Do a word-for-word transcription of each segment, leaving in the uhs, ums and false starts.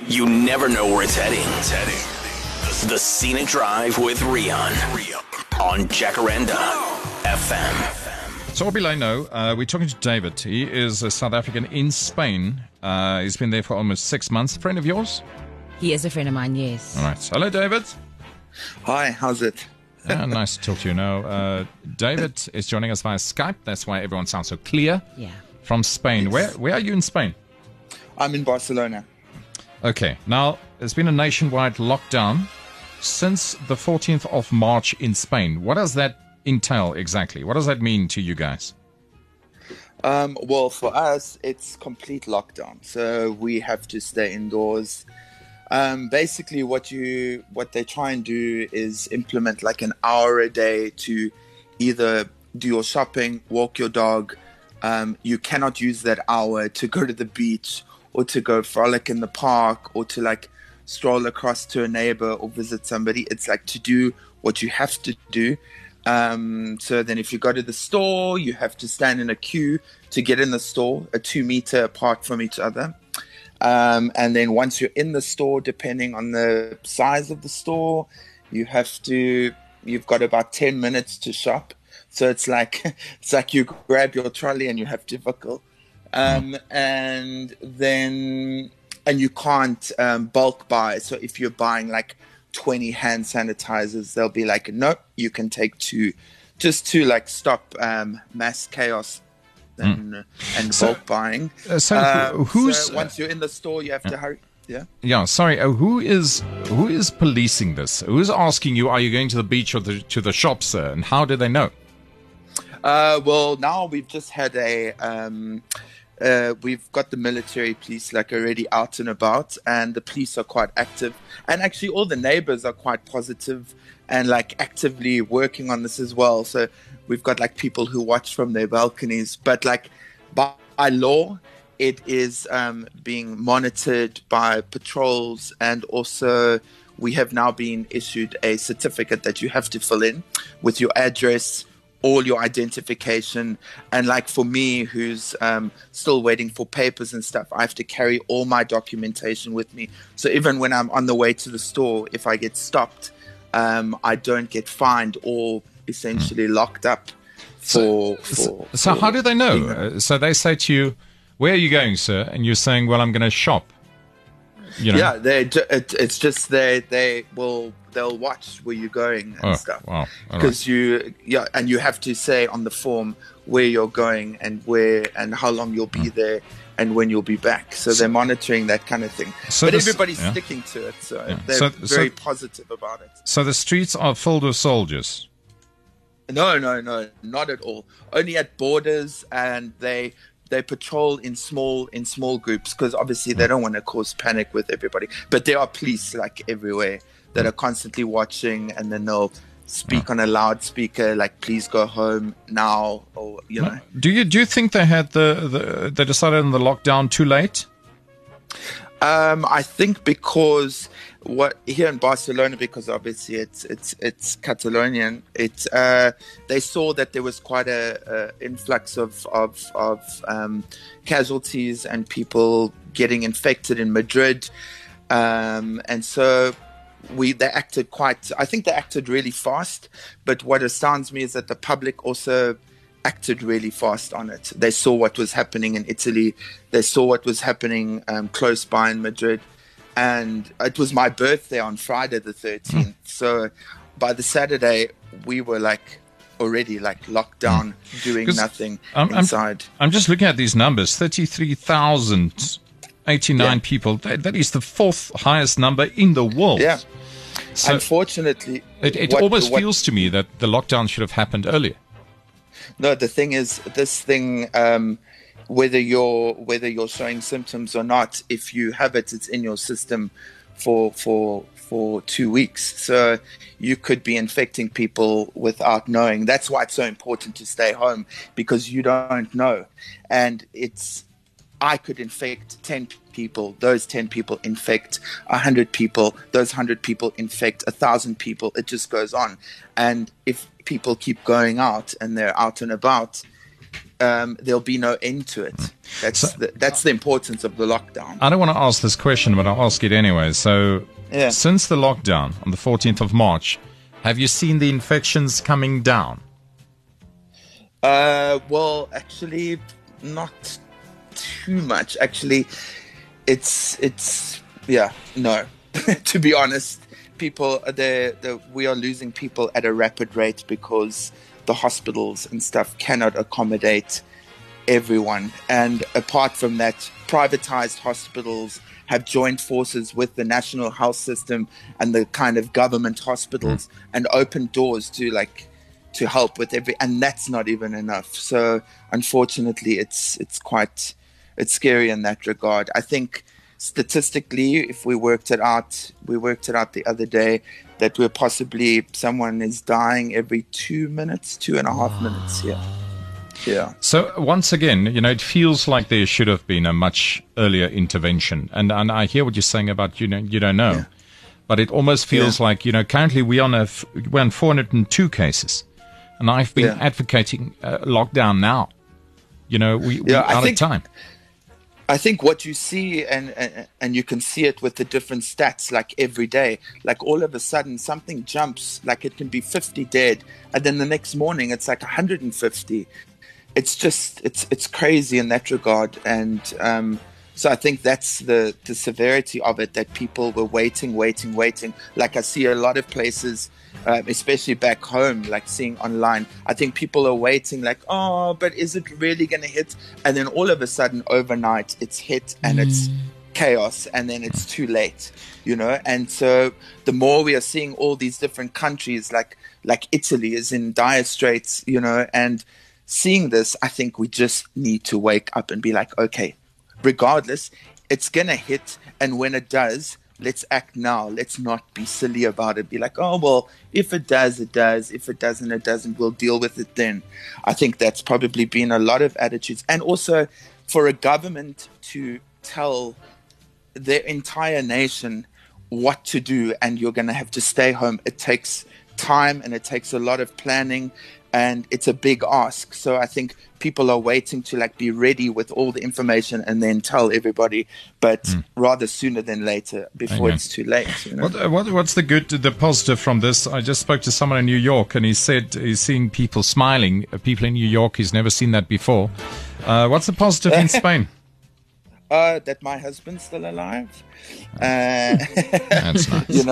You never know where it's heading. It's heading. The Scenic Drive with Rian on Jacaranda F M. So, Obileno, uh, we're talking to David. He is a South African in Spain. Uh, he's been there for almost six months. A friend of yours? He is a friend of mine, yes. All right. Hello, David. Hi, how's it? Yeah, nice to talk to you now. Uh, David is joining us via Skype. That's why everyone sounds so clear. Yeah. From Spain. Where, where are you in Spain? I'm in Barcelona. Okay. Now, there's been a nationwide lockdown since the fourteenth of March in Spain. What does that entail exactly? What does that mean to you guys? Um, well, for us, it's complete lockdown. So we have to stay indoors. Um, basically, what you what they try and do is implement like an hour a day to either do your shopping, walk your dog. Um, you cannot use that hour to go to the beach or to go frolic in the park or to like stroll across to a neighbor or visit somebody. It's like to do what you have to do. Um, so then if you go to the store, you have to stand in a queue to get in the store, a two meter apart from each other. Um, and then once you're in the store, depending on the size of the store, you have to, you've got about ten minutes to shop. So it's like, it's like you grab your trolley and you have to buckle. Um, and then, and you can't um, bulk buy. So if you're buying like twenty hand sanitizers, they'll be like, nope, you can take two, just to like stop um, mass chaos and, mm. and so, bulk buying. Uh, so um, who's so once you're in the store, you have uh, to hurry. Yeah. Yeah. Sorry. Uh, who is who is policing this? Who's asking you? Are you going to the beach or the, to the shops, sir? And how do they know? Uh, well, now we've just had a. Um, Uh, we've got the military police like already out and about, and the police are quite active, and actually all the neighbors are quite positive and like actively working on this as well. So we've got like people who watch from their balconies, but like by, by law it is um, being monitored by patrols, and also we have now been issued a certificate that you have to fill in with your address, all your identification. And like for me, who's um, still waiting for papers and stuff, I have to carry all my documentation with me. So even when I'm on the way to the store, if I get stopped, um, I don't get fined or essentially mm. locked up for... So, for, so for, how do they know? You know? Uh, so they say to you, where are you going, sir? And you're saying, well, I'm going to shop. You know? Yeah, they. It, it's just they. They will. They'll watch where you're going and oh, stuff. Wow! Because right. you, yeah, and you have to say on the form where you're going and where and how long you'll be mm. there and when you'll be back. So, so they're monitoring that kind of thing. So but this, everybody's yeah. sticking to it, so yeah. they're so, very so, positive about it. So the streets are filled with soldiers. No, no, no, not at all. Only at borders, and they. They patrol in small in small groups because obviously they don't want to cause panic with everybody. But there are police like everywhere that are constantly watching, and then they'll speak yeah. on a loudspeaker like, "Please go home now," or you know. Do you do you think they had the, the they decided on the lockdown too late? Um, I think because what here in Barcelona, because obviously it's it's it's Catalonian. It's uh, they saw that there was quite a, a influx of of, of um, casualties and people getting infected in Madrid, um, and so we they acted quite. I think they acted really fast. But what astounds me is that the public also acted really fast on it. They saw what was happening in Italy. They saw what was happening um, close by in Madrid. And it was my birthday on Friday the thirteenth. Mm. So by the Saturday, we were like already like locked down, mm. doing nothing I'm, inside. I'm, I'm just looking at these numbers, thirty-three thousand eighty-nine yeah. people. That, that is the fourth highest number in the world. Yeah. So unfortunately, it, it what, almost what, feels to me that the lockdown should have happened earlier. No, the thing is, this thing, um, whether you're whether you're showing symptoms or not, if you have it, it's in your system for for for two weeks. So you could be infecting people without knowing. That's why it's so important to stay home, because you don't know. And it's, I could infect ten people. Those ten people infect one hundred people. Those one hundred people infect one thousand people. It just goes on. And if people keep going out and they're out and about, um, there'll be no end to it. That's So- the, that's the importance of the lockdown. I don't want to ask this question, but I'll ask it anyway. So, Yeah. since the lockdown on the fourteenth of March, have you seen the infections coming down? Uh, well, actually, not too much. Actually, it's it's yeah, no. To be honest, people they the we are losing people at a rapid rate because the hospitals and stuff cannot accommodate everyone. And apart from that, privatized hospitals have joined forces with the national health system and the kind of government hospitals and opened doors to like to help with every, and that's not even enough. So unfortunately, it's it's quite it's scary in that regard. I think statistically, if we worked it out, we worked it out the other day that we're possibly someone is dying every two minutes, two and a half minutes. Yeah, yeah. So once again, you know, it feels like there should have been a much earlier intervention, and and I hear what you're saying about you know you don't know, Yeah. but it almost feels Yeah. like you know currently we on a f- we're on four hundred two cases, and I've been Yeah. advocating uh, lockdown now. You know, we we're Yeah, I out think- of time. I think what you see, and, and and you can see it with the different stats, like every day, like all of a sudden something jumps, like it can be fifty dead, and then the next morning it's like one hundred fifty. It's just it's it's crazy in that regard, and um, so I think that's the the severity of it, that people were waiting, waiting, waiting. Like I see a lot of places, um, especially back home, like seeing online, I think people are waiting like, oh, but is it really going to hit? And then all of a sudden overnight it's hit and it's chaos, and then it's too late, you know? And so the more we are seeing all these different countries, like like Italy is in dire straits, you know, and seeing this, I think we just need to wake up and be like, okay, regardless, it's going to hit. And when it does, let's act now. Let's not be silly about it. Be like, oh, well, if it does, it does. If it doesn't, it doesn't. We'll deal with it then. I think that's probably been a lot of attitudes. And also for a government to tell their entire nation what to do and you're going to have to stay home, it takes time and it takes a lot of planning. And it's a big ask. So I think people are waiting to like be ready with all the information and then tell everybody, but rather sooner than later before Amen. it's too late. You know? What, uh, what what's the good, the positive from this? I just spoke to someone in New York, and he said he's seeing people smiling. uh, People in New York, he's never seen that before. Uh, what's the positive in Spain? Uh, that my husband's still alive. Uh, That's nice. you know,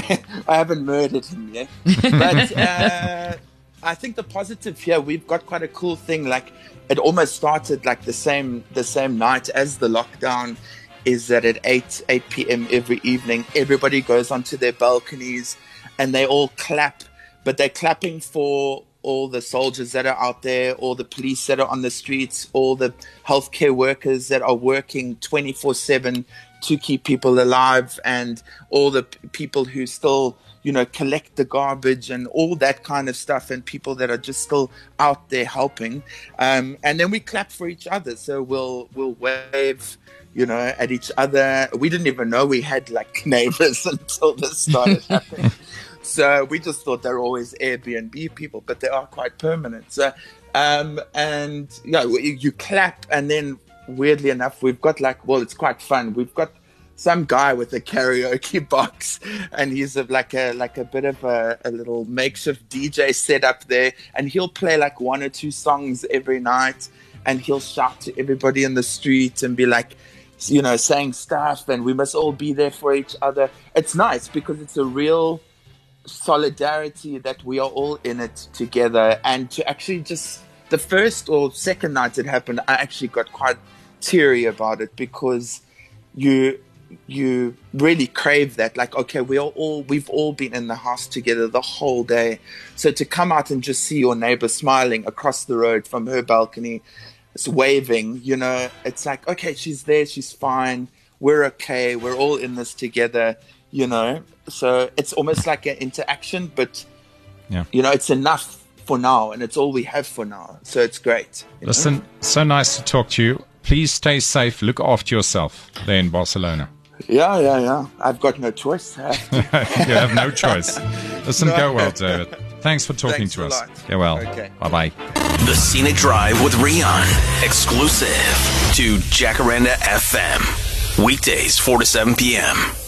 I haven't murdered him yet. But uh, I think the positive here, we've got quite a cool thing. Like it almost started like the same the same night as the lockdown. Is that at eight eight p.m. every evening, everybody goes onto their balconies and they all clap, but they're clapping for all the soldiers that are out there, all the police that are on the streets, all the healthcare workers that are working twenty-four seven to keep people alive, and all the p- people who still, you know, collect the garbage and all that kind of stuff, and people that are just still out there helping. Um, and then we clap for each other. So we'll we'll wave, you know, at each other. We didn't even know we had like neighbors until this started happening. So we just thought they're always Airbnb people, but they are quite permanent. So, um, and yeah, you, you clap, and then weirdly enough, we've got like, well, it's quite fun. We've got some guy with a karaoke box, and he's a, like a like a bit of a, a little makeshift D J set up there, and he'll play like one or two songs every night, and he'll shout to everybody in the street and be like, you know, saying stuff, and we must all be there for each other. It's nice because it's a real solidarity that we are all in it together. And to actually just the first or second night it happened, I actually got quite teary about it, because you you really crave that, like, okay, we are all we've all been in the house together the whole day, so to come out and just see your neighbor smiling across the road from her balcony, it's waving, you know, it's like, okay, she's there, she's fine, we're okay, we're all in this together, you know. So it's almost like an interaction, but Yeah. you know, it's enough for now, and it's all we have for now. So it's great. you know? Listen, so nice to talk to you. Please stay safe. Look after yourself there in Barcelona. Yeah, yeah, yeah. I've got no choice. You have no choice. Listen, go well, David. Thanks for talking Thanks to a us. lot. Yeah, well. Okay. Bye-bye. The Scenic Drive with Rian. Exclusive to Jacaranda F M. Weekdays, four to seven p.m.